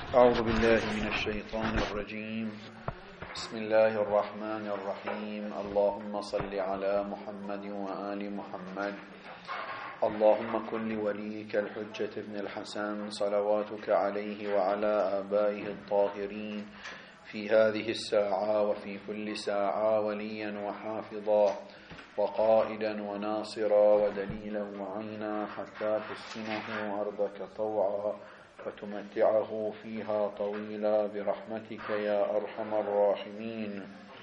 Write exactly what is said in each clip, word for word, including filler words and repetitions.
أعوذ بالله من الشيطان الرجيم. بسم الله الرحمن الرحيم. اللهم صل على محمد وآل محمد. اللهم كن لوليك الحجة ابن الحسن صلواتك عليه وعلى آبائه الطاهرين في هذه الساعة وفي كل ساعة وليا وحافظا وقائدا وناصرا ودليلا وعينا حتى تسكنه أرضك طوعا وتمتعه فيها طويلا برحمتك يا أرحم الراحمين.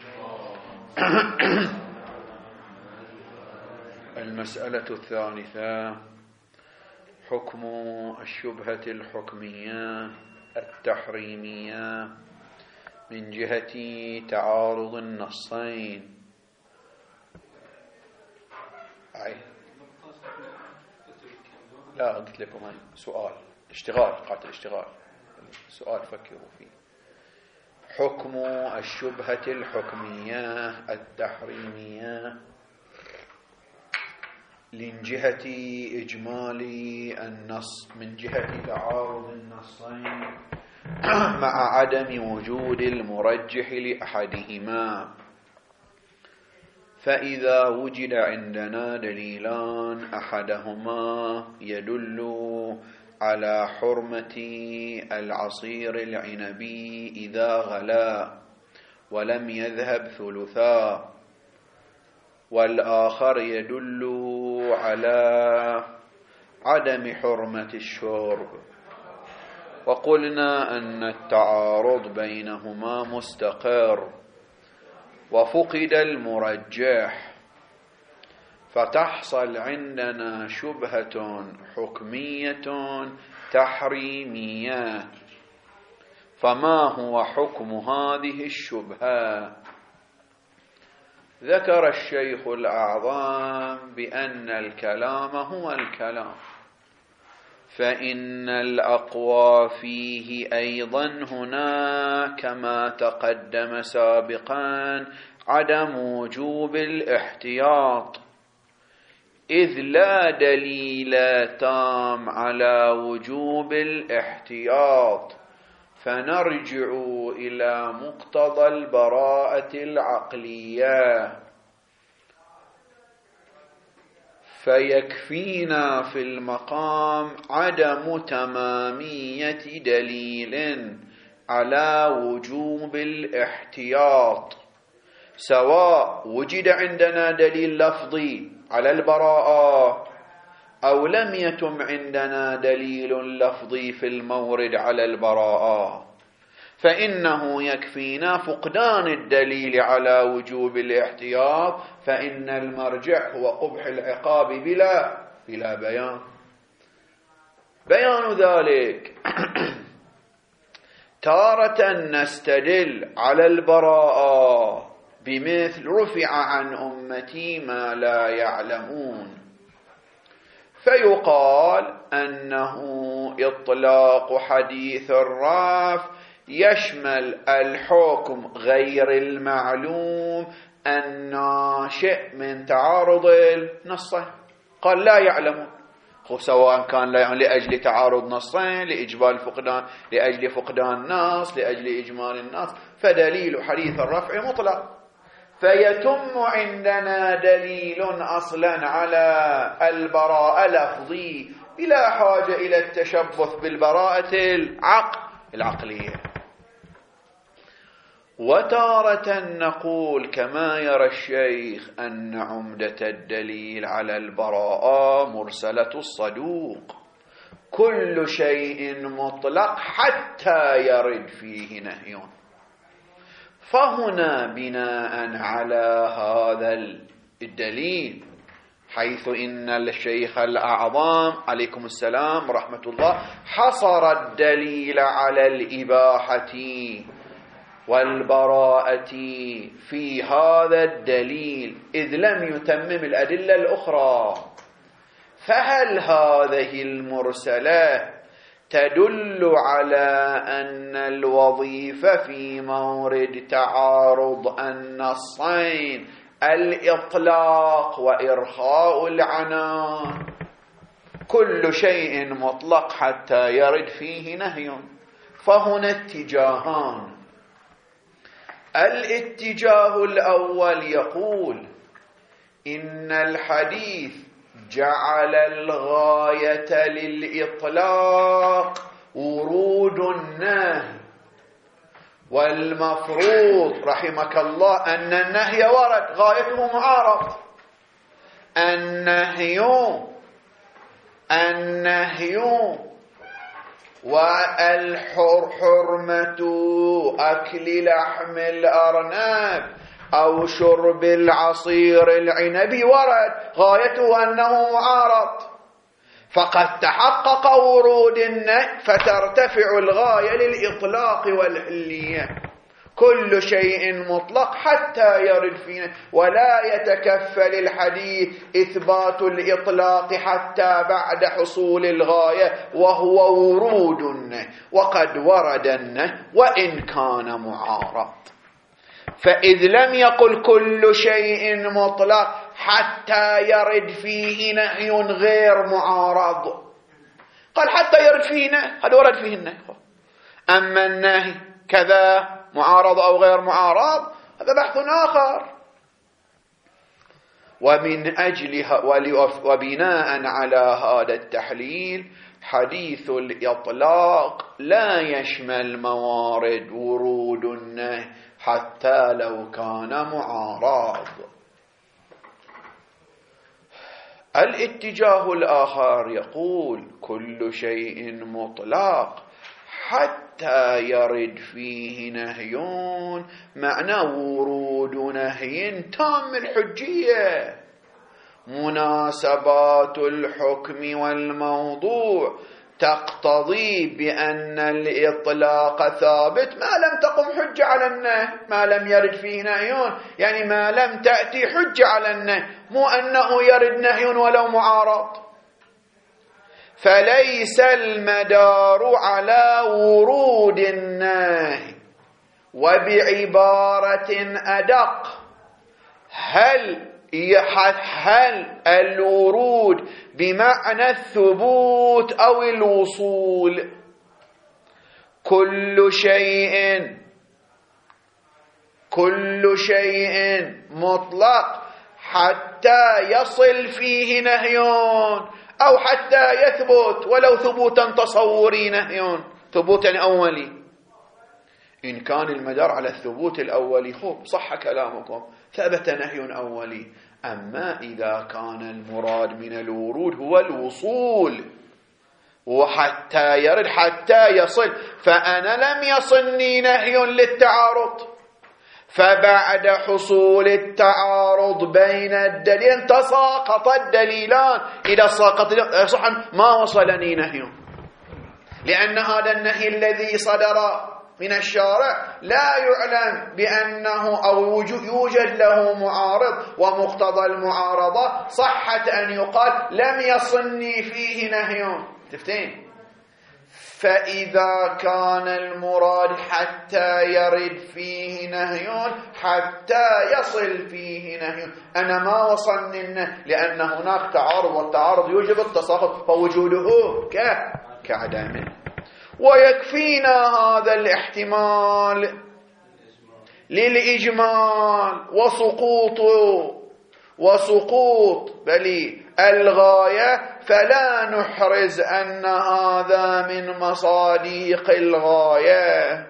المسألة الثالثة: حكم الشبهة الحكمية التحريمية من جهة تعارض النصين. أي لا قلت لكم سؤال اشتغال قاتل اشتغال سؤال فكروا فيه. حكم الشبهة الحكمية التحريمية من جهة إجمال النص من جهة تعارض النصين مع عدم وجود المرجح لأحدهما. فإذا وجد عندنا دليلان أحدهما يدل على حرمة العصير العنبي إذا غلا ولم يذهب ثلثا، والآخر يدل على عدم حرمة الشرب، وقلنا أن التعارض بينهما مستقر وفقد المرجح، فتحصل عندنا شبهة حكمية تحريمية. فما هو حكم هذه الشبهة؟ ذكر الشيخ الأعظم بأن الكلام هو الكلام، فإن الأقوى فيه أيضا هنا كما تقدم سابقا عدم وجوب الاحتياط، إذ لا دليل تام على وجوب الاحتياط، فنرجع إلى مقتضى البراءة العقلية. فيكفينا في المقام عدم تمامية دليل على وجوب الاحتياط، سواء وجد عندنا دليل لفظي على البراءة أو لم يتم عندنا دليل لفظي في المورد على البراءة، فإنه يكفينا فقدان الدليل على وجوب الاحتياط، فإن المرجع هو قبح العقاب بلا بلا بيان. بيان ذلك تارة نستدل على البراءة بمثل رفع عن أمتي ما لا يعلمون، فيقال أنه إطلاق حديث الرفع يشمل الحكم غير المعلوم الناشئ من تعارض النصين. قال لا يعلمون، سواء كان لا يعلم لأجل تعارض نصين، لإجمال فقدان لأجل فقدان نص، لأجل إجمال النص، فدليل حديث الرفع مطلق. فيتم عندنا دليل أصلا على البراءة لفظي بلا حاجة إلى التشبث بالبراءة العقل العقلية. وتارة نقول كما يرى الشيخ أن عمدة الدليل على البراءة مرسلة الصدوق، كل شيء مطلق حتى يرد فيه نهي. فهنا بناء على هذا الدليل، حيث إن الشيخ الأعظم عليكم السلام رحمة الله حصر الدليل على الإباحة والبراءة في هذا الدليل، إذ لم يتمم الأدلة الأخرى، فهل هذه المرسلة تدل على أن الوظيفة في مورد تعارض النصين الإطلاق وإرخاء العنان؟ كل شيء مطلق حتى يرد فيه نهي، فهنا اتجاهان. الاتجاه الأول يقول إن الحديث جعل الغاية للإطلاق ورود النهي، والمفروض رحمك الله أن النهي ورد غايته معارض. النهي النهي والحرمة أكل لحم الأرنب أو شرب العصير العنبي ورد غايته أنه معارض، فقد تحقق ورود النهي فترتفع الغاية للإطلاق والحلية. كل شيء مطلق حتى يرد فيه، ولا يتكفل الحديث إثبات الإطلاق حتى بعد حصول الغاية وهو ورود النهي، وقد ورد النهي وإن كان معارض. فإذ لم يقل كل شيء مطلق حتى يرد فيه نهي غير معارض، قال حتى يرد فيه نهي، هذا ورد فيه النهي. أما النهي كذا معارض أو غير معارض هذا بحث آخر. ومن أجلها وبناء على هذا التحليل حديث الإطلاق لا يشمل موارد ورود النهي حتى لو كان معارض. الاتجاه الآخر يقول كل شيء مطلق حتى يرد فيه نهي، معنى ورود نهي تام الحجية، مناسبات الحكم والموضوع تقتضي بأن الإطلاق ثابت ما لم تقم حجة على النهي، ما لم يرد فيه نهي يعني ما لم تأتي حجة على النهي، مو أنه يرد نهي ولو معارض. فليس المدار على ورود النهي. وبعبارة أدق، هل هل الورود بمعنى الثبوت أو الوصول؟ كل شيء كل شيء مطلق حتى يصل فيه نهي أو حتى يثبت ولو ثبوتا تصوري نهي، ثبوتا أولي. إن كان المدار على الثبوت الأولي خب صح كلامكم، ثبت نهي أولي. أما إذا كان المراد من الورود هو الوصول وحتى يرد حتى يصل، فأنا لم يصلني نهي للتعارض، فبعد حصول التعارض بين الدليلين تساقط الدليلان. إذا ساقط صحا ما وصلني نهي، لأن هذا النهي الذي صدر من الشارع لا يعلم بأنه أو يوجد له معارض، ومقتضى المعارضة صحت أن يقال لم يصلني فيه نهي. تفتين؟ فإذا كان المراد حتى يرد فيه نهي حتى يصل فيه نهي، أنا ما وصلني النهي لأن هناك تعارض، والتعارض يوجب التساقط، فوجوده كعدمه. ويكفينا هذا الاحتمال للإجمال وسقوط وسقوط بل الغاية، فلا نحرز أن هذا من مصاديق الغاية.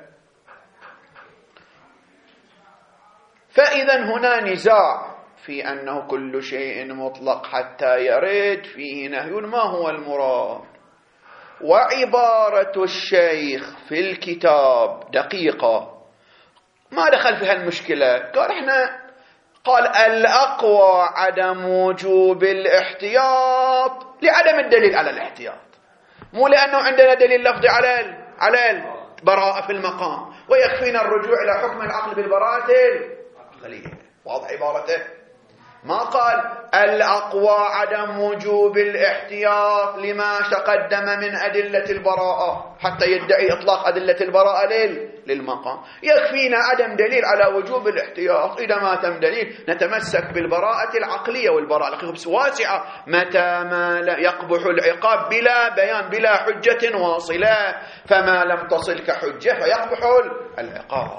فإذا هنا نزاع في أنه كل شيء مطلق حتى يرد فيه نهي، ما هو المراد؟ وعبارة الشيخ في الكتاب دقيقة، ما دخل فيها المشكلة. قال احنا قال الأقوى عدم وجوب الاحتياط لعدم الدليل على الاحتياط، مو لأنه عندنا دليل لفظي على على البراءة في المقام، ويكفينا الرجوع إلى حكم العقل بالبراءة العقلية. واضح عبارته؟ ما قال الأقوى عدم وجوب الاحتياط لما تقدم من أدلة البراءة حتى يدعي إطلاق أدلة البراءة للمقام. يكفينا عدم دليل على وجوب الاحتياط. إذا ما تم دليل نتمسك بالبراءة العقلية، والبراءة العقلية واسعة، متى ما يقبح العقاب بلا بيان بلا حجة واصلة، فما لم تصلك حجة فيقبح العقاب.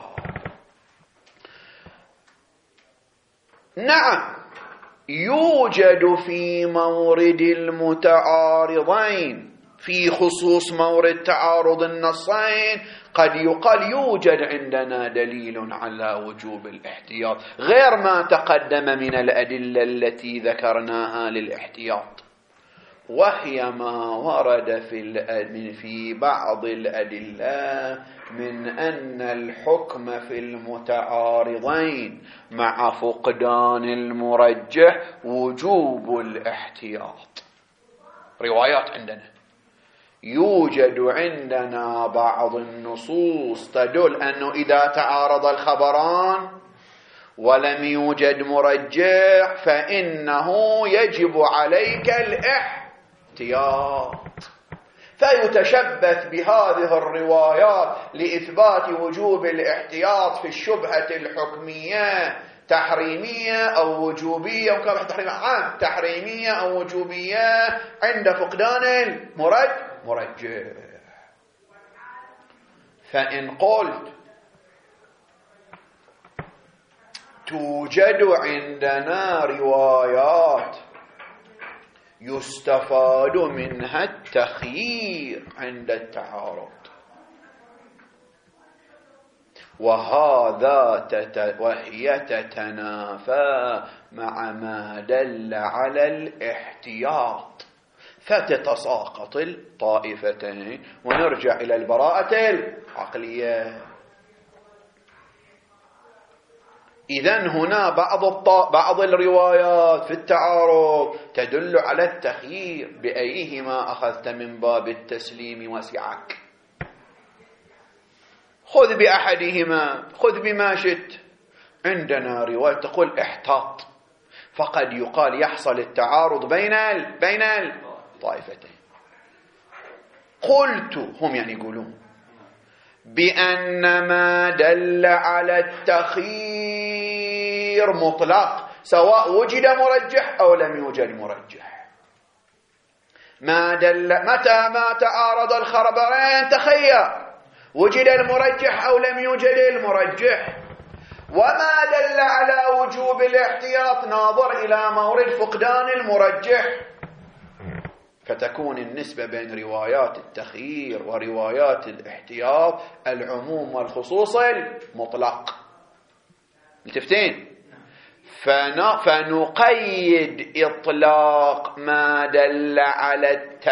نعم، يوجد في مورد المتعارضين في خصوص مورد تعارض النصين قد يقال يوجد عندنا دليل على وجوب الاحتياط غير ما تقدم من الأدلة التي ذكرناها للاحتياط، وهي ما ورد في في بعض الأدلة من أن الحكم في المتعارضين مع فقدان المرجح وجوب الاحتياط. روايات عندنا يوجد عندنا بعض النصوص تدل أنه إذا تعارض الخبران ولم يوجد مرجح فإنه يجب عليك الاحتياط، فيتشبث بهذه الروايات لإثبات وجوب الاحتياط في الشبهة الحكمية تحريمية أو وجوبية، وكما تحريمية عام تحريمية أو وجوبية عند فقدان المرجح مرجح. فإن قلت توجد عندنا روايات يستفاد منها التخيير عند التعارض، وهذا تت... وهي تتنافى مع ما دل على الاحتياط، فتتساقط الطائفتين ونرجع إلى البراءة العقلية. إذن هنا بعض الط... بعض الروايات في التعارض تدل على التخيير، بأيهما أخذت من باب التسليم وسعك، خذ بأحدهما، خذ بما شئت. عندنا رواية تقول احتاط، فقد يقال يحصل التعارض بين ال... بين الطائفتين. قلت، هم يعني يقولون بأن ما دل على التخيير مطلق سواء وجد مرجح أو لم يوجد مرجح. ما دل متى ما تعارض الخبرين تخير، وجد المرجح أو لم يوجد المرجح. وما دل على وجوب الاحتياط ناظر إلى مورد فقدان المرجح، فتكون النسبة بين روايات التخيير وروايات الاحتياط العموم والخصوص المطلق. متفتين؟ فنقيد إطلاق ما دل على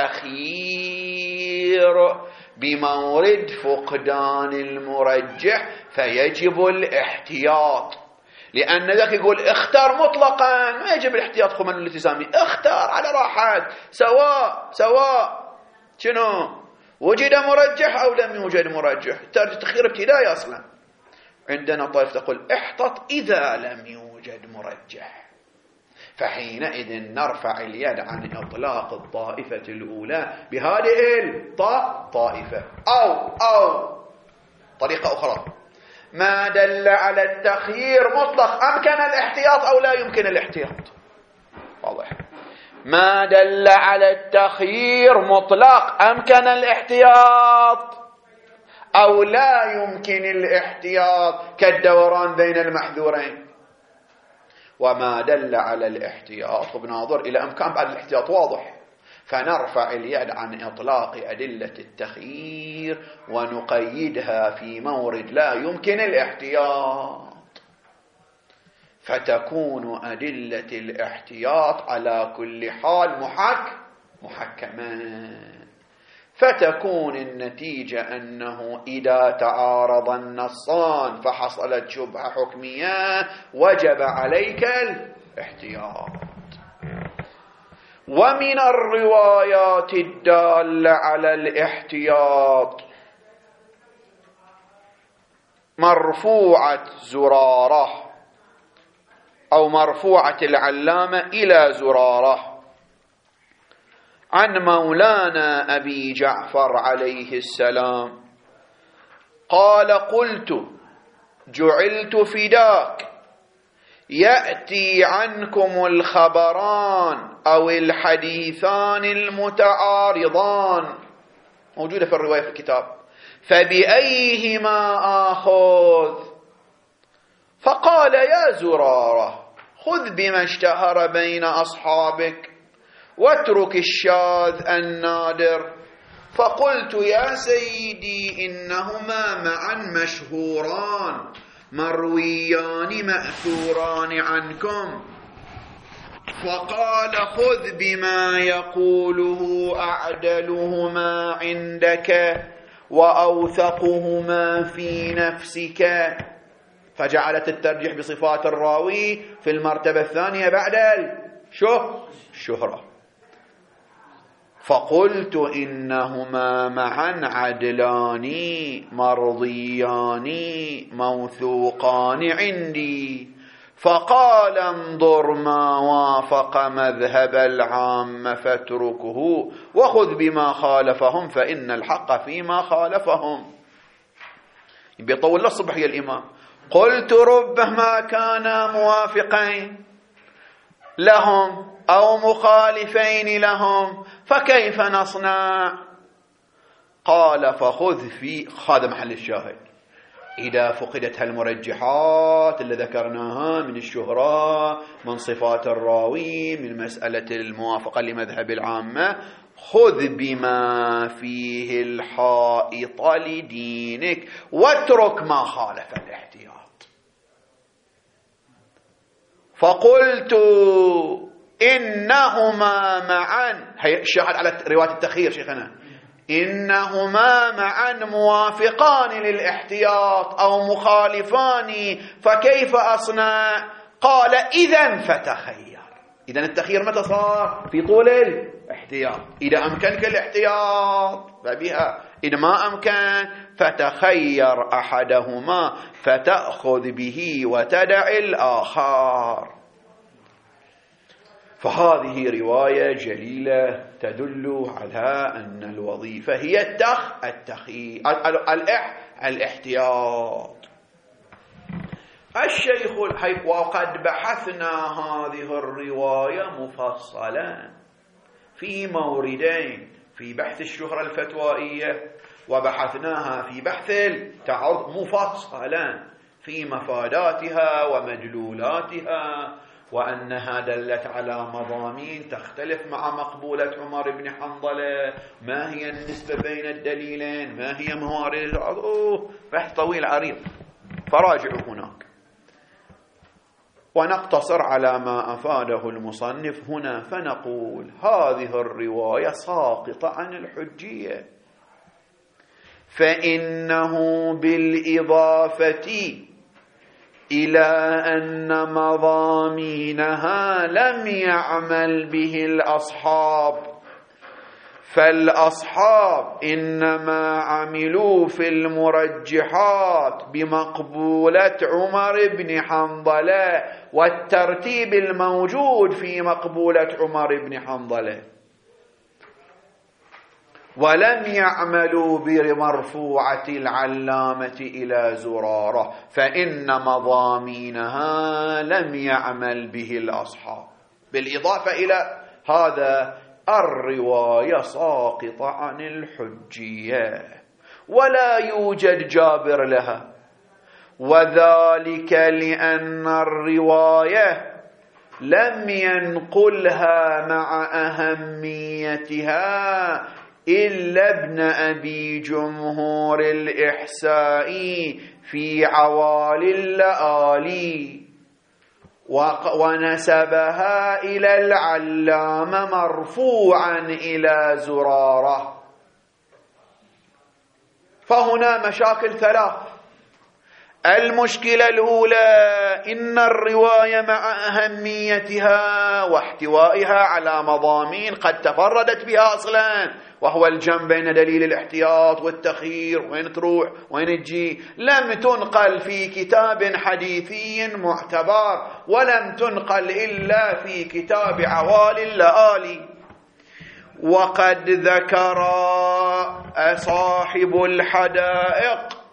التخيير بمورد فقدان المرجح فيجب الاحتياط، لأن ذاك يقول اختار مطلقا ما يجب الاحتياط خمن الالتزامي، اختار على راحت سواء سواء شنو وجد مرجح أو لم يوجد مرجح، التخيير ابتدائي أصلا. عندنا طائفة تقول احتط إذا لم يوجد مرجح، فحينئذ نرفع اليد عن إطلاق الطائفة الأولى بهذه الطائفة. أو أو طريقة أخرى، ما دل على التخيير مطلق أمكن الاحتياط أو لا يمكن الاحتياط، واضح. ما دل على التخيير مطلق أمكن الاحتياط أو لا يمكن الاحتياط كالدوران بين المحذورين. وما دل على الاحتياط وبناظر إلى أمكان بعد الاحتياط واضح، فنرفع اليد عن إطلاق أدلة التخيير ونقيدها في مورد لا يمكن الاحتياط، فتكون أدلة الاحتياط على كل حال محك محكمة. فتكون النتيجة أنه إذا تعارض النصان فحصلت شبهة حكمية وجب عليك الاحتياط. ومن الروايات الدالة على الاحتياط مرفوعة زرارة أو مرفوعة العلامة إلى زرارة عن مولانا أبي جعفر عليه السلام قال قلت جعلت فداك يأتي عنكم الخبران أو الحديثان المتعارضان، موجودة في الرواية في الكتاب، فبأيهما آخذ؟ فقال يا زرارة خذ بما اشتهر بين أصحابك واترك الشاذ النادر. فقلت يا سيدي إنهما معا مشهوران مرويان مأثوران عنكم. فقال خذ بما يقوله أعدلهما عندك وأوثقهما في نفسك. فجعلت الترجيح بصفات الراوي في المرتبة الثانية بعد الشهرة. فقلت إنهما معا عدلان مرضيان موثوقان عندي. فقال انظر ما وافق مذهب العام فاتركه وخذ بما خالفهم فإن الحق فيما خالفهم. بيطول للصبح يا الإمام. قلت ربما كانا موافقين لهم أو مخالفين لهم فكيف نصنع؟ قال فخذ في، هذا محل الشاهد، إذا فقدت هالمرجحات اللي ذكرناها من الشهرة من صفات الراوي من مسألة الموافقة لمذهب العامة، خذ بما فيه الحائط لدينك واترك ما خالف الاحتياط. فقلت إنهما معا، هي الشاهد على رواية التخيير شيخنا، إنهما معا موافقان للاحتياط أو مخالفان فكيف أصنع؟ قال إذن فتخير. إذن التخيير متى صار؟ في طول الاحتياط. إذا أمكنك الاحتياط فبها، إذا ما أمكن فتخير أحدهما فتأخذ به وتدع الآخر. فهذه رواية جليلة تدل على أن الوظيفة هي التخ التخيير الاحتياط. الشيخ الحيث وقد بحثنا هذه الرواية مفصلا في موردين، في بحث الشهرة الفتوائية وبحثناها في بحث التعارض مفصلا في مفاداتها ومدلولاتها، وأنها دلت على مضامين تختلف مع مقبولة عمر بن حنظلة، ما هي النسبة بين الدليلين، ما هي موارد. أوه بحث طويل عريض، فراجعوا هناك. ونقتصر على ما أفاده المصنف هنا فنقول هذه الرواية ساقطة عن الحجية، فإنه بالإضافة إلى أن مضامينها لم يعمل به الأصحاب، فالأصحاب إنما عملوا في المرجحات بمقبولة عمر بن حنظلة والترتيب الموجود في مقبولة عمر بن حنظلة، ولم يعملوا بمرفوعة العلامة إلى زرارة، فإن مضامينها لم يعمل به الأصحاب. بالإضافة إلى هذا الرواية ساقطة عن الحجية ولا يوجد جابر لها، وذلك لأن الرواية لم ينقلها مع أهميتها إلا ابن أبي جمهور الإحسائي في عوالي اللآلي، ونسبها إلى العلامة مرفوعا إلى زرارة. فهنا مشاكل ثلاث. المشكلة الأولى إن الرواية مع أهميتها واحتوائها على مضامين قد تفردت بها أصلا، وهو الجمع بين دليل الاحتياط والتخيير، وين تروح وين تجي. لم تنقل في كتاب حديثي معتبر، ولم تنقل إلا في كتاب عوالي اللآلي. وقد ذكر صاحب الحدائق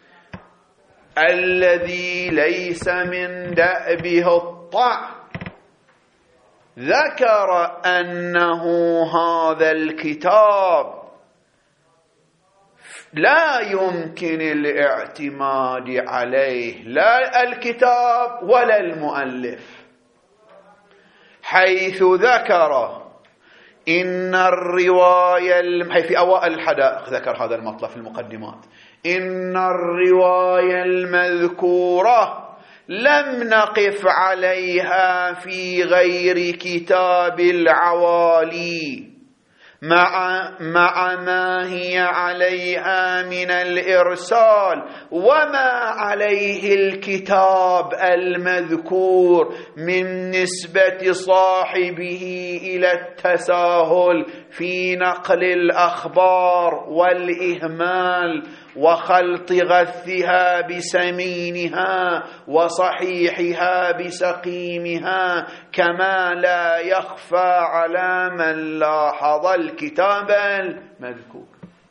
الذي ليس من دأبه الطعن، ذكر أنه هذا الكتاب لا يمكن الاعتماد عليه، لا الكتاب ولا المؤلف، حيث ذكر إن الرواية في أوائل الحدائق ذكر هذا المطلب في المقدمات، إن الرواية المذكورة لم نقف عليها في غير كتاب العوالي مع, مع ما هي عليها من الإرسال وما عليه الكتاب المذكور من نسبة صاحبه إلى التساهل في نقل الأخبار والإهمال وخلط غثها بسمينها وصحيحها بسقيمها، كما لا يخفى على من لاحظ الكتاب المذكور.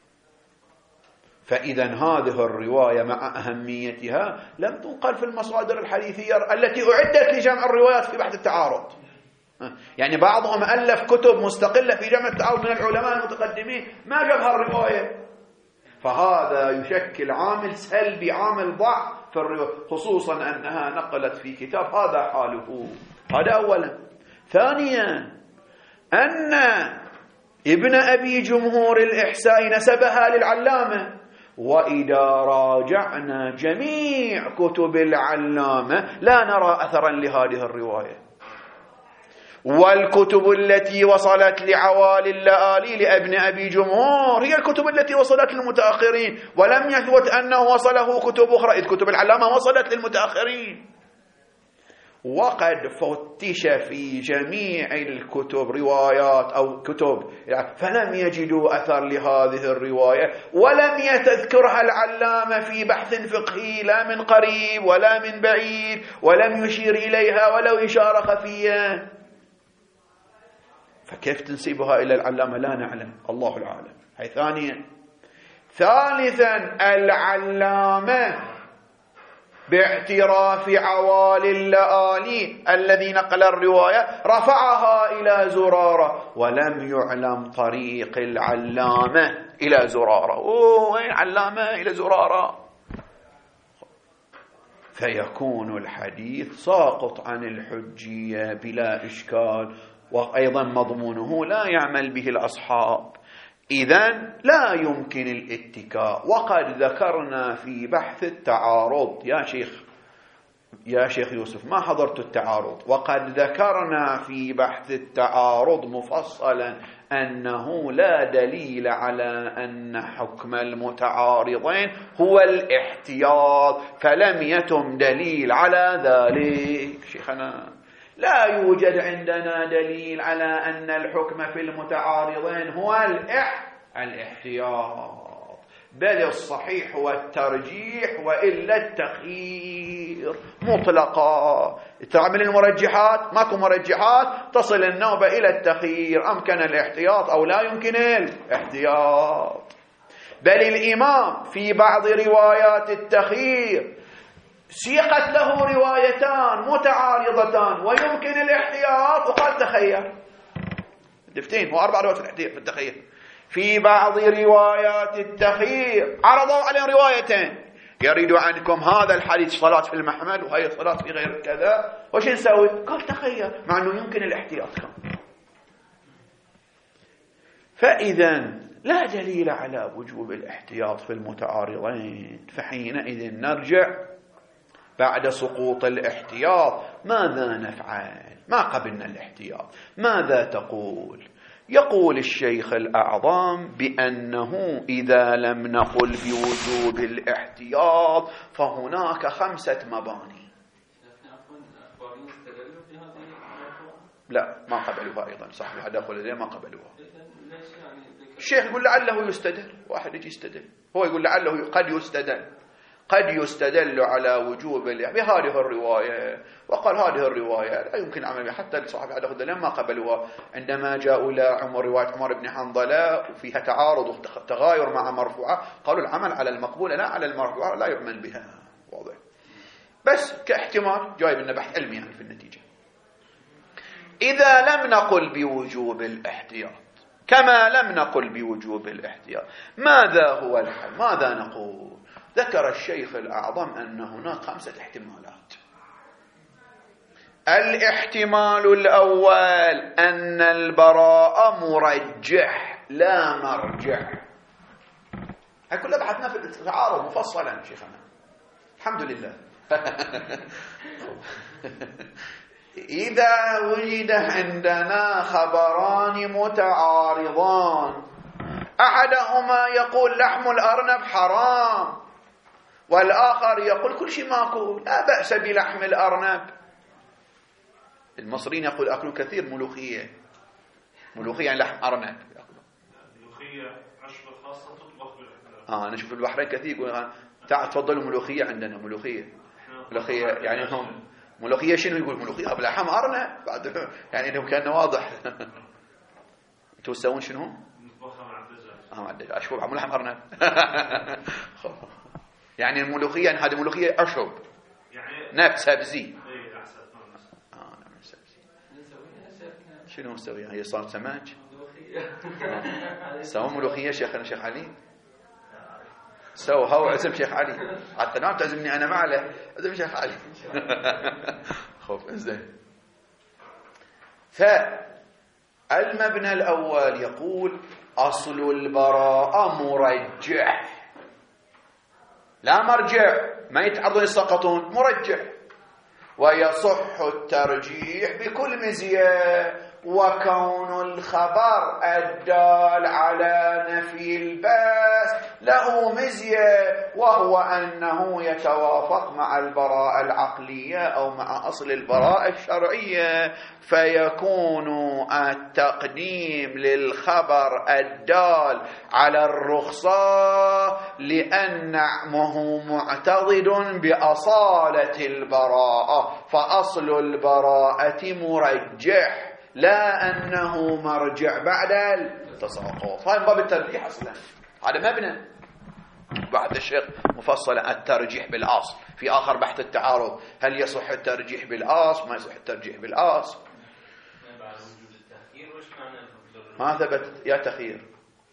فإذا هذه الرواية مع أهميتها لم تنقل في المصادر الحديثية التي أعدت لجمع الروايات في بحث التعارض. يعني بعضهم ألف كتب مستقلة في جمع التعارض من العلماء المتقدمين، ما جاب هالرواية. فهذا يشكل عامل سلبي، عامل ضعف في الرواية، خصوصا أنها نقلت في كتاب هذا حاله. هذا أولا. ثانيا أن ابن أبي جمهور الإحساء نسبها للعلامة، وإذا راجعنا جميع كتب العلامة لا نرى أثرا لهذه الرواية. والكتب التي وصلت لعوالي اللآلي لابن أبي جمهور هي الكتب التي وصلت للمتأخرين، ولم يثبت أنه وصله كتب أخرى، إذ كتب العلامة وصلت للمتأخرين. وقد فتش في جميع الكتب روايات أو كتب فلم يجدوا أثر لهذه الرواية، ولم يتذكرها العلامة في بحث فقهي لا من قريب ولا من بعيد، ولم يشير إليها ولو إشارة خفية. فكيف تنسبها إلى العلامة؟ لا نعلم، الله العالم. هي ثانيا. ثالثا العلامة باعتراف عوالي اللآلي الذي نقل الرواية رفعها إلى زرارة، ولم يعلم طريق العلامة إلى زرارة. أوه وين علامة إلى زرارة؟ فيكون الحديث ساقط عن الحجية بلا إشكال، وأيضا مضمونه لا يعمل به الأصحاب. إذن لا يمكن الاتكاء. وقد ذكرنا في بحث التعارض، يا شيخ يا شيخ يوسف ما حضرت التعارض، وقد ذكرنا في بحث التعارض مفصلا أنه لا دليل على أن حكم المتعارضين هو الاحتياط، فلم يتم دليل على ذلك. شيخنا لا يوجد عندنا دليل على أن الحكم في المتعارضين هو الاحتياط، بل الصحيح هو الترجيح وإلا التخيير مطلقا. تعمل المرجحات، ماكو مرجحات، تصل النوبة إلى التخيير، أمكن الاحتياط أو لا يمكن الاحتياط. بل الإمام في بعض روايات التخيير سيقت له روايتان متعارضتان ويمكن الاحتياط وقال تخير. دفتين هو أربع روايات في التخير. في بعض روايات التخير عرضوا عليهم روايتين، يريد عنكم هذا الحديث صلاة في المحمل وهي صلاة في غير كذا، وش نسوي؟ قال تخير، مع أنه يمكن الاحتياط كان. فإذا لا دليل على وجوب الاحتياط في المتعارضين، فحينئذ نرجع بعد سقوط الاحتياط ماذا نفعل؟ ما قبلنا الاحتياط، ماذا تقول؟ يقول الشيخ الأعظم بأنه إذا لم نقل بوجوب الاحتياط فهناك خمسة مباني. لا ما قبلوها أيضا، صاحب التداخل الليل ما قبلوها. الشيخ يقول لعله يستدل، واحد يجي يستدل، هو يقول لعله قد يستدل، قد يستدل على وجوب بهذه الرواية، وقال هذه الرواية لا يمكن العمل بها، حتى صاحب التداخل الليل ما قبلوها عندما جاءوا إلى عمر رواية عمر بن حنظلة وفيها تعارض وتغاير مع مرفوعة، قالوا العمل على المقبول لا على المرفوعة لا يعمل بها. واضح؟ بس كاحتمال جايب لنا بحث علمي يعني في النتيجة. إذا لم نقل بوجوب الاحتياط كما لم نقل بوجوب الاحتياط، ماذا هو الحل؟ ماذا نقول؟ ذكر الشيخ الأعظم أن هناك خمسة احتمالات. الاحتمال الأول أن البراءة مرجح لا مرجح. هاي كلها بحثنا في التعارض مفصلا شيخنا الحمد لله. إذا وجد عندنا خبران متعارضان، أحدهما يقول لحم الأرنب حرام، والآخر يقول كل شيء ماكول لا بأس بلحم الأرنب. المصريين يقول أكلوا كثير ملوخية، ملوخية يعني لحم أرنب، ملوخية عشبة خاصة تطبخ بالأحمر. آه أنا أشوف البحرين كثير يقول تعال تفضلوا ملوخية عندنا، ملوخية ملوخية يعني هم ملوخية شنو يقول ملوخية بلحم أرنب بعد يعني إنه كان واضح. أنتوا تسوون شنو؟ نطبخها مع الدجاج. آه مع الدجاج أشوف عمو لحم أرنب. يعني الملوخية يعني هذه ملوخية أشرب يعني نفس سبزي. إيه أحسن. آه نفس سبزي. شنو نسويها؟ هي صارت سماج. سووا ملوخية شيخنا شيخ علي. سووا هو عزم شيخ علي. حتى نعم تعزمني أنا معله عزم شيخ علي. خوف إنزين. فالمبنى الأول يقول أصل البراءة مرجح لا مرجع، ما يتعرضون يسقطون، مرجح، ويصح الترجيح بكل مزية، وكون الخبر الدال على نفي الباس له مزية، وهو أنه يتوافق مع البراءة العقلية أو مع أصل البراءة الشرعية، فيكون التقديم للخبر الدال على الرخصة لأنه معتضد بأصالة البراءة، فأصل البراءة مرجح لا أنه مرجع بعد التساقط. هاي باب الترجيح أصلا، هذا مبنى بعد الشيخ مفصل الترجيح بالأصل. في آخر بحث التعارض، هل يصح الترجيح بالأصل ما يصح الترجيح بالأصل؟ ما ثبت يا تخيير،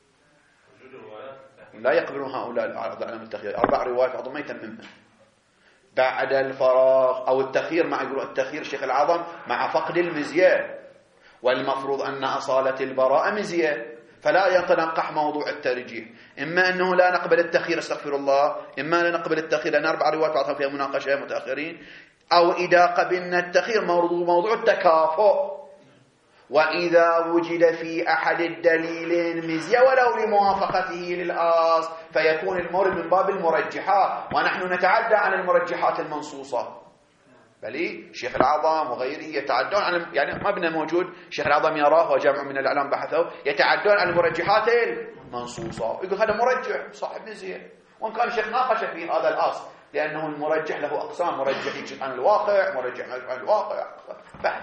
لا يقبلون هؤلاء علم التخيير. أربع روايات بعضهم ما يتممها بعد الفراغ أو التخيير، مع يقولون التخيير الشيخ العظم مع فقد المزية، والمفروض أن أصالة البراءة مزية، فلا يتنقح موضوع الترجيح. إما أنه لا نقبل التخيير استغفر الله، إما لا نقبل التخيير لأن أربع روايات بعضها فيها مناقشة متأخرين، أو إذا قبلنا التخيير موضوع التكافؤ، وإذا وجد في أحد الدليلين مزية ولو لموافقته للأصل فيكون المورد من باب المرجحات، ونحن نتعدى عن المرجحات المنصوصة. بلي الشيخ العظام وغيره يتعدون عن، يعني مبنى موجود الشيخ العظام يراه وجمع من الإعلام بحثوا، يتعدون عن المرجحات المنصوصة، يقول هذا مرجح صاحب مزية، وإن كان الشيخ ناقش في هذا الأصل لأنه المرجح له أقسام، مرجح يكشف عن الواقع، مرجح يكشف عن الواقع، بحث.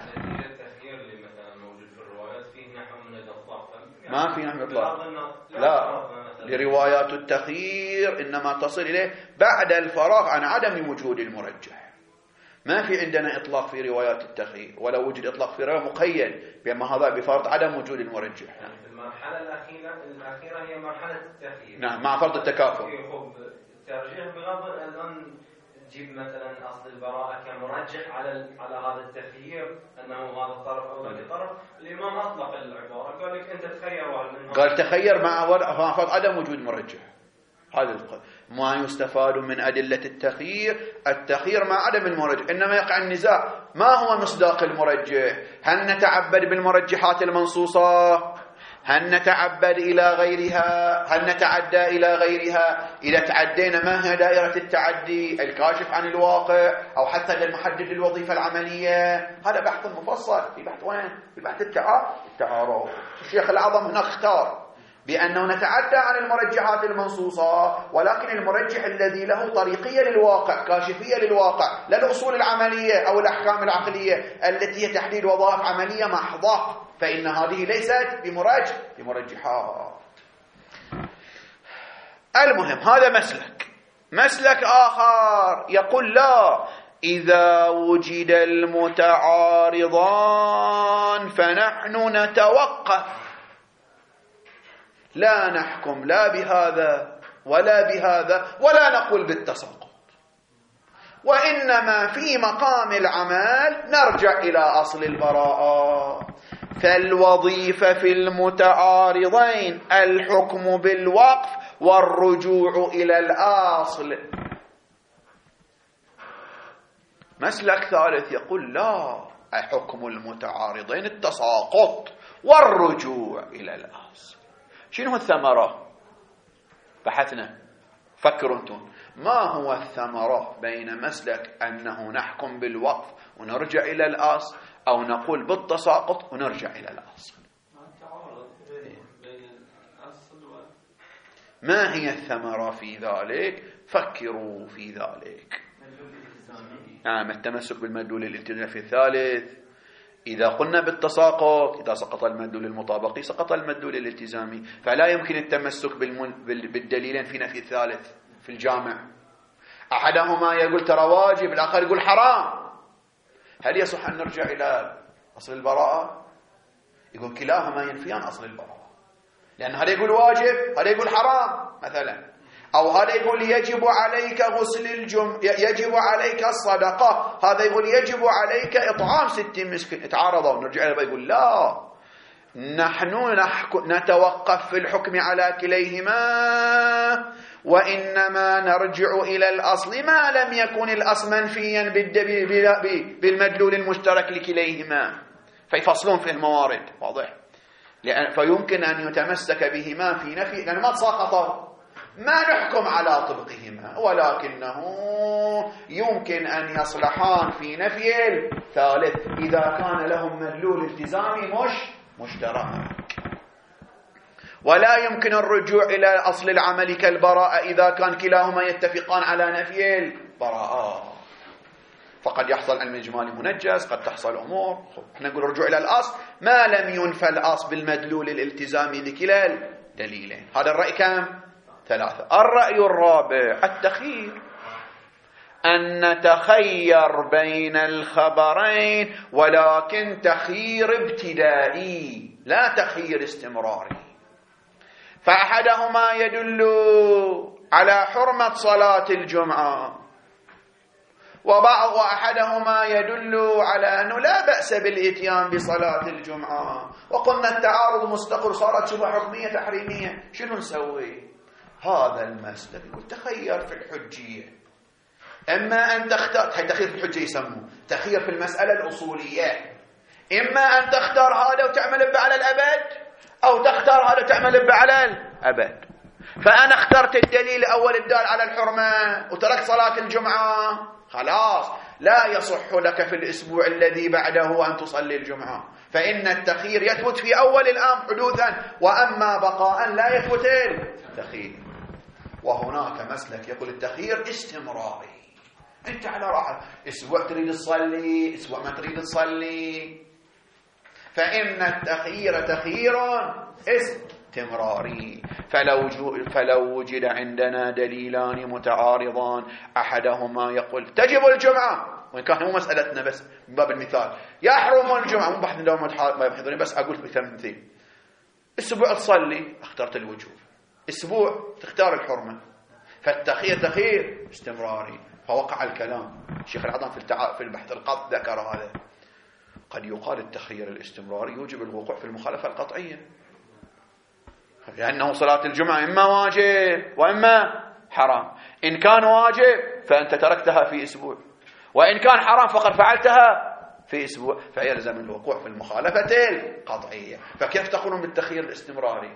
ما في نحن إطلاق، لا، لروايات التخيير إنما تصل إليه بعد الفراغ عن عدم وجود المرجح. ما في عندنا إطلاق في روايات التخيير، ولو وجد إطلاق في رواية مقيد بما هذا بفرض عدم وجود المرجح. يعني في المرحلة الأخيرة الأخيرة هي مرحلة التخيير. نعم مع فرض التكافؤ. الترجيح بغض الآن تجيب مثلا أصل البراءة كمرجح على على هذا التخيير أنه هذا الطرف أو ذاك الطرف، الإمام أطلق العبارة قال لك أنت تخير واحد منهم. قال تخير مع فرض عدم وجود مرجح. هذا ما يستفاد من أدلة التخيير، التخيير مع عدم المرجح. إنما يقع النزاع ما هو مصداق المرجح، هل نتعبد بالمرجحات المنصوصة، هل نتعبد إلى غيرها؟ هل نتعدى إلى غيرها؟ إذا تعدينا ما هي دائرة التعدي؟ الكاشف عن الواقع أو حتى المحدد للوظيفة العملية؟ هذا بحث مفصل. في بحث وين؟ في بحث التعارض. الشيخ الأعظم هنا اختار بأنه نتعدى عن المرجحات المنصوصة، ولكن المرجح الذي له طريقية للواقع، كاشفية للواقع، لا الأصول العملية أو الأحكام العقلية التي هي تحديد وظائف عملية محضة، فإن هذه ليست بمرجح بمرجحات. المهم هذا مسلك. مسلك آخر يقول لا، إذا وجد المتعارضان فنحن نتوقف، لا نحكم لا بهذا ولا بهذا ولا نقول بالتساقط، وإنما في مقام العمل نرجع إلى أصل البراءة. فالوظيفة في المتعارضين الحكم بالوقف والرجوع إلى الأصل. مسلك ثالث يقول لا، حكم المتعارضين التساقط والرجوع إلى الأصل. شنو الثمرة؟ بحثنا، فكروا انتم ما هو الثمرة بين مسلك أنه نحكم بالوقف ونرجع إلى الأصل، أو نقول بالتساقط ونرجع إلى الأصل؟ ما هي الثمرة في ذلك؟ فكروا في ذلك. نعم، التمسك بالمدلول الالتزامي في الثالث. إذا قلنا بالتساقط، إذا سقط المدلول المطابقي سقط المدلول الالتزامي، فلا يمكن التمسك بالدليلين في نفي الثالث في الجامع. أحدهما يقول ترى واجب، الآخر يقول حرام. هل يصح أن نرجع إلى أصل البراءة؟ يقول كلاهما ينفيان أصل البراءة، لأن هذا يقول واجب، هذا يقول حرام مثلا، أو هذا يقول يجب عليك غسل الجم يجب عليك الصدقة، هذا يقول يجب عليك إطعام ستين مسكين. تعارضوا، نرجع إلى يقول لا، نحن نتوقف في الحكم على كليهما، وإنما نرجع إلى الأصل ما لم يكن الأصل منفيا بالمدلول المشترك لكليهما، فيفصلون في الموارد. واضح؟ فيمكن أن يتمسك بهما في نفي، لأن ما تساقطوا، ما نحكم على طبقهما، ولكنه يمكن أن يصلحان في نفي الثالث إذا كان لهم مدلول التزامي مش مشترك. ولا يمكن الرجوع إلى أصل العمل كالبراءة إذا كان كلاهما يتفقان على نفي البراءة، فقد يحصل علم إجمالي منجز، قد تحصل أمور. احنا نقول الرجوع إلى الأصل ما لم ينفى الأصل بالمدلول الالتزامي لكلا الدليلين. هذا الرأي كم؟ ثلاثة. الرأي الرابع التخيير، أن نتخير بين الخبرين، ولكن تخيير ابتدائي لا تخيير استمراري. فأحدهما يدل على حرمة صلاة الجمعة، وبعض وأحدهما يدل على أنه لا بأس بالإتيان بصلاة الجمعة. وقلنا التعارض مستقر، صارت شبه حكمية تحريمية. شنو نسوي؟ هذا المسلك يقول تخير في الحجية، إما أن تختار، هي تخير في الحجية يسموه تخير في المسألة الأصولية، إما أن تختار هذا وتعمل به على الأبد، أو تختار هذا وتعمل به على الأبد. فأنا اخترت الدليل الأول الدال على الحرمة وتركت صلاة الجمعة، خلاص لا يصح لك في الأسبوع الذي بعده أن تصلي الجمعة، فإن التخيير يثبت في أول الأمر حدوثا، وأما بقاء لا يثبت التخيير. وهناك مسلك يقول التخيير استمراري، أنت على راحة، أسبوع تريد تصلي، أسبوع ما تريد تصلي، فإن التخيير تخيير استمراري. فلو, فلو وجد عندنا دليلان متعارضان، أحدهما يقول تجب الجمعة، وإن كان مو مسألتنا بس من باب المثال، يحرم الجمعة، مو بحث دوام ما يبحثوني، بس أقول مثال. أسبوع تصلي اخترت الوجوب، أسبوع تختار الحرمة، فالتخيير تخيير استمراري. فوقع الكلام. الشيخ العظام في التع... في البحث القط ذكر هذا. قد يقال التخيير الاستمراري يوجب الوقوع في المخالفة القطعية، لأنه صلاة الجمعة إما واجب وإما حرام. إن كان واجب فأنت تركتها في أسبوع، وإن كان حرام فقد فعلتها في أسبوع، فيلزم الوقوع في المخالفة القطعية. فكيف تقولون بالتخيير الاستمراري؟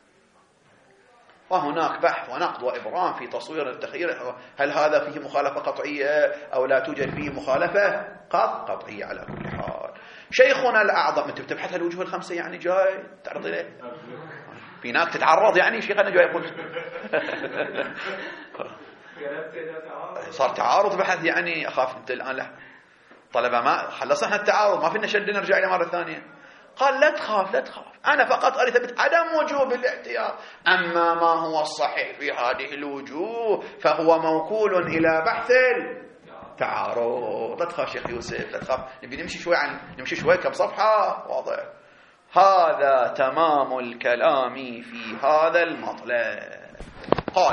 وهناك بحث ونقد وإبرام في تصوير التخيير، هل هذا فيه مخالفة قطعية أو لا توجد فيه مخالفة قطعية؟ على كل حال شيخنا الأعظم، أنت بتبحث الوجوه الخمسة يعني جاي تعرض إليه في ناك تتعرض يعني شيخنا جاي يقول صار تعارض بحث يعني. أخاف أنت الآن لا طلبة ما خلصنا التعارض ما فينا شد نرجع إلى مرة ثانية. قال لا تخاف لا تخاف، أنا فقط أريد أثبت عدم وجوب الاحتياط، أما ما هو الصحيح في هذه الوجوه فهو موكول إلى بحث التعارض. لا تخاف شيخ يوسف لا تخاف، نبي نمشي شوي عن نمشي شوي كم صفحة واضح. هذا تمام الكلام في هذا المطلب. قال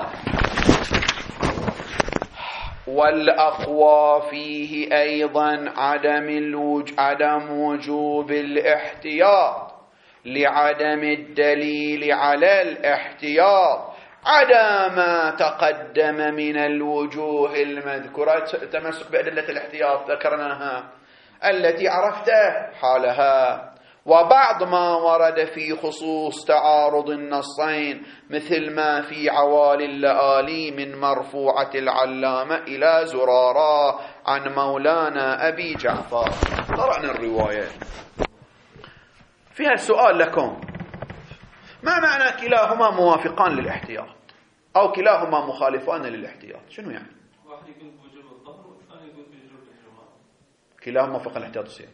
والأقوى فيه أيضا عدم الوج... عدم وجوب الاحتياط لعدم الدليل على الاحتياط عدا ما تقدم من الوجوه المذكورة. تمسك بأدلة الاحتياط ذكرناها التي عرفت حالها، وبعض ما ورد في خصوص تعارض النصين مثل ما في عوالي اللآلي من مرفوعة العلامة إلى زرارة عن مولانا أبي جعفر. قرأنا الرواية فيها السؤال لكم: ما معنى كلاهما موافقان للاحتياط أو كلاهما مخالفان للاحتياط؟ شنو يعني؟ واحد يقول بوجوب الظهر والثاني يقول بوجوب الجمعة. كلاهما موافقان للاحتياط يصير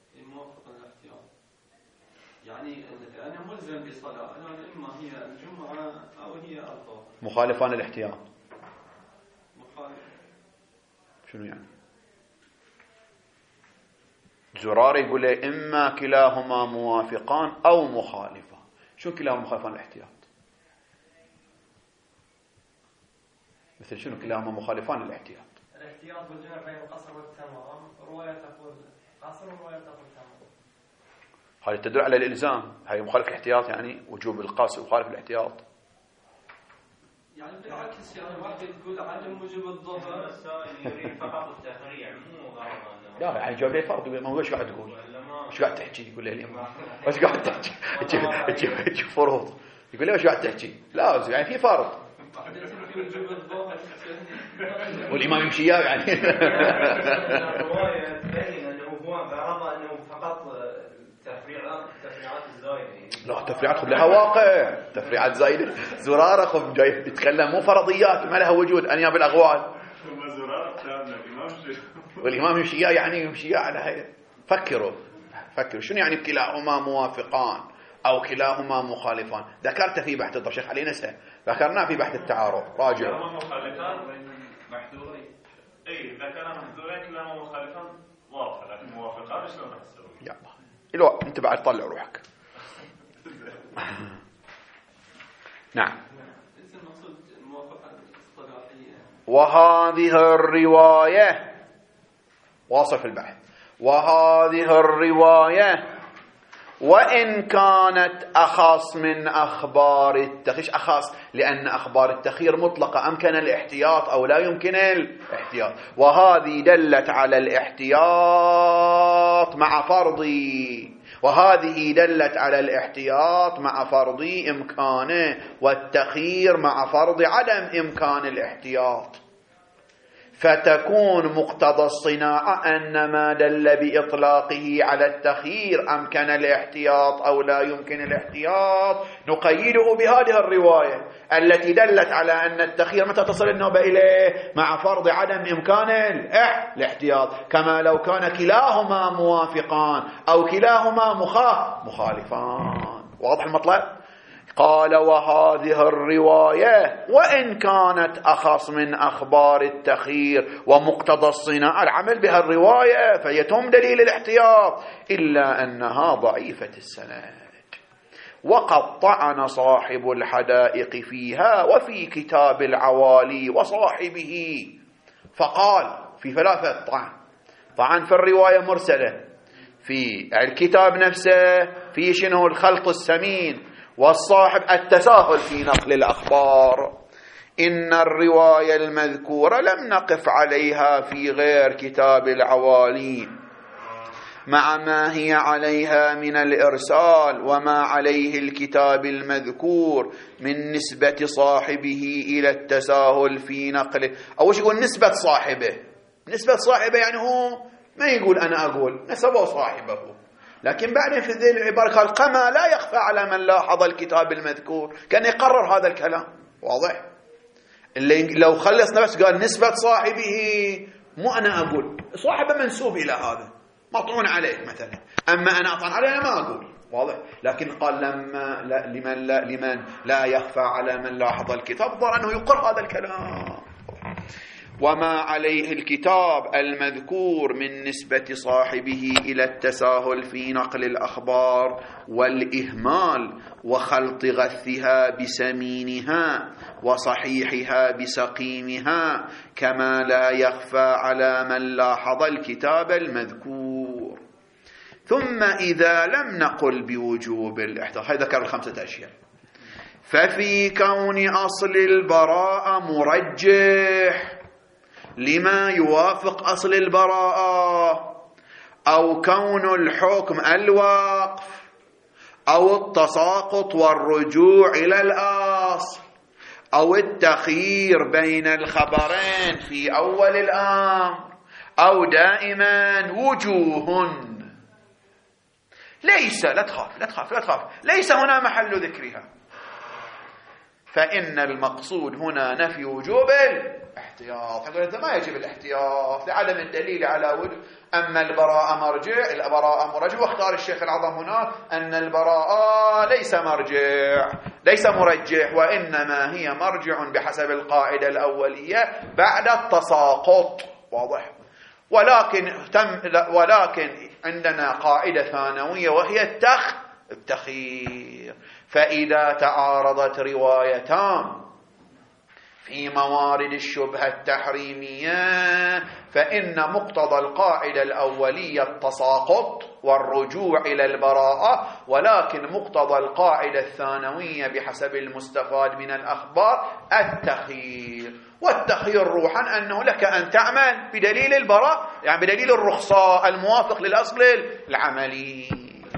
يعني أنا ملزم بصلاة، أنا إما هي الجمعة أو هي الظهر. مخالفان الاحتياط مخالف. شنو يعني؟ زراري يقول لي إما كلاهما موافقان أو مخالفان. شو كلاهما مخالفان الاحتياط؟ مثل شنو كلاهما مخالفان الاحتياط؟ الاحتياط والجمع بين القصر والتمام، رواية تقول قصر ورواية تقول تمام. هذه تدل على الإلزام، هي مخالف الاحتياط يعني وجوب القصر ومخالف الاحتياط. يعني بالعكس يعني واحد تقول عدم وجوب الظهر السائل يريد فقط التفريع مو غرض. لا يعني جواب لي فرض، ما هو ايش قاعد تقول؟ ايش قاعد تحكي؟ يقول لي الإمام ايش قاعد تحكي؟ تجي فروض يقول لي ايش قاعد تحكي؟ لازم يعني في فرض والإمام يمشي اياه يعني. الرواية تبين انه هو غرض انه فقط تفريعات الزايدة. لا تفريعات خب لها واقع، تفريعات زايدة. زرارة خب جاي يتكلم مو فرضيات ما لها وجود أنياب الأغوال. والإمام يمشي يعني يمشي على هاي. فكروا فكروا شنو يعني كلاهما موافقان أو كلاهما مخالفان؟ ذكرت في بحث الضبط شيخ علي نسى، ذكرنا في بحث التعارض. راجع كلاهما مخالفان محذورين. اي ذكرنا محذورين كلاهما مخالفان واضح، لكن موافقان شلون راح تسوي؟ يلا إلو أنت بعد طلع روحك. نعم. وهذه الرواية واصف البحث. وهذه الرواية وإن كانت أخص من أخبار التخيير، أخص لأن أخبار التخيير مطلقة، أمكن الاحتياط أو لا يمكن الاحتياط، وهذه دلت على الاحتياط مع فرضي، وهذه دلت على الاحتياط مع فرض إمكانه، والتخيير مع فرض عدم إمكان الاحتياط، فتكون مقتضى الصناعة أن ما دل بإطلاقه على التخيير أمكن الاحتياط أو لا يمكن الاحتياط نقيده بهذه الرواية التي دلت على أن التخيير متى تصل النوبة إليه؟ مع فرض عدم إمكان الاحتياط، كما لو كان كلاهما موافقان أو كلاهما مخالفان. واضح المطلب؟ قال وهذه الرواية وإن كانت أخص من أخبار التخيير ومقتضى الصناعة العمل بها الرواية فيتم دليل الاحتياط، إلا أنها ضعيفة السند، وقد طعن صاحب الحدائق فيها وفي كتاب العوالي وصاحبه، فقال في ثلاثة طعن: طعن في الرواية مرسلة، في الكتاب نفسه في شنو الخلط السمين، والصاحب التساهل في نقل الأخبار. إن الرواية المذكورة لم نقف عليها في غير كتاب العوالي، مع ما هي عليها من الإرسال وما عليه الكتاب المذكور من نسبة صاحبه إلى التساهل في نقله. أول شيء يقول نسبة صاحبه. نسبة صاحبه يعني هو ما يقول أنا أقول، نسبه صاحبه. لكن بعدين في ذي العبارة قال كما لا يخفى على من لاحظ الكتاب المذكور، كان يقرر هذا الكلام. واضح؟ اللي لو خلصنا بس قال نسبة صاحبه، مو أنا أقول، صاحبه منسوب إلى هذا مطعون عليه مثلا، أما أنا أطعن عليه أنا ما أقول. واضح؟ لكن قال لما لا لمن لا لمن لا يخفى على من لاحظ الكتاب، ظهر أنه يقر هذا الكلام. وما عليه الكتاب المذكور من نسبة صاحبه إلى التساهل في نقل الأخبار والإهمال وخلط غثها بسمينها وصحيحها بسقيمها، كما لا يخفى على من لاحظ الكتاب المذكور. ثم إذا لم نقل بوجوب الاحتياط، هذا ذكر الخمسة أشياء، ففي كون أصل البراءة مرجح لما يوافق أصل البراءة، أو كون الحكم الوقف أو التساقط والرجوع إلى الأصل أو التخيير بين الخبرين في أول الأمر، أو دائما وجوه ليس، لا تخاف لا تخاف لا تخاف ليس هنا محل ذكرها، فإن المقصود هنا نفي وجوب الاحتياط. يقول أنت ما يجب الاحتياط لعدم الدليل على وجوب، أما البراءة مرجع، البراءة مرجع. واختار الشيخ العظم هنا أن البراءة ليس مرجع ليس مرجح، وإنما هي مرجع بحسب القاعدة الأولية بعد التساقط. واضح؟ ولكن تم ولكن عندنا قاعدة ثانوية وهي التخ التخيير. فإذا تعارضت روايتان في موارد الشبهة التحريمية فإن مقتضى القاعدة الأولية التساقط والرجوع إلى البراءة، ولكن مقتضى القاعدة الثانوية بحسب المستفاد من الأخبار التخيير. والتخيير روحا أنه لك أن تعمل بدليل البراء، يعني بدليل الرخصة الموافق للأصل العملي.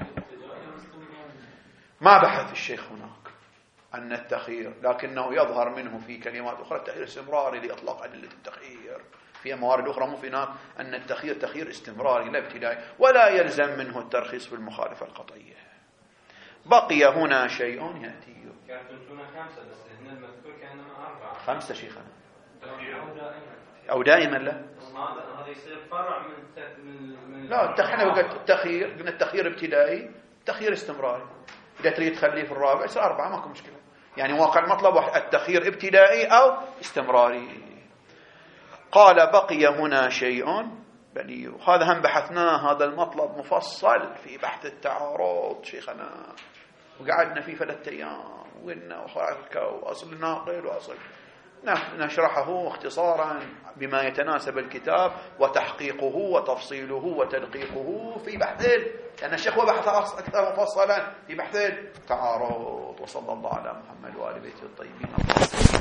ما بحث الشيخ هناك أن التخيير، لكنه يظهر منه في كلمات أخرى التخيير استمراري لإطلاق أدلة التخيير. في موارد أخرى مو في هناك أن التخيير تخيير استمراري لا ابتدائي، ولا يلزم منه الترخيص في المخالفة القطعية. بقي هنا شيء يأتي. كانتم خمسة بس هنا المذكور كأنما أربعة. خمسة شيخنا أو دائما لا هذا يصير فرع من من لا احنا قلت التخيير، قلنا التخيير ابتدائي تخيير استمراري. إذا تريد تخليه في الرابع يصير أربعة ماكو مشكلة، يعني واقع المطلب التخيير ابتدائي أو استمراري. قال بقي هنا شيء بليغ، هذا هم بحثناه، هذا المطلب مفصل في بحث التعارض شيخنا، وقعدنا فيه ثلاثة أيام وقلنا وحركة وأصل الناقل وأصل نشرحه اختصارا بما يتناسب الكتاب وتحقيقه وتفصيله وتدقيقه في بحث، لأن الشيخ وبحث أكثر مفصلا في بحث التعارض. وصلى الله على محمد وآل بيته الطيبين.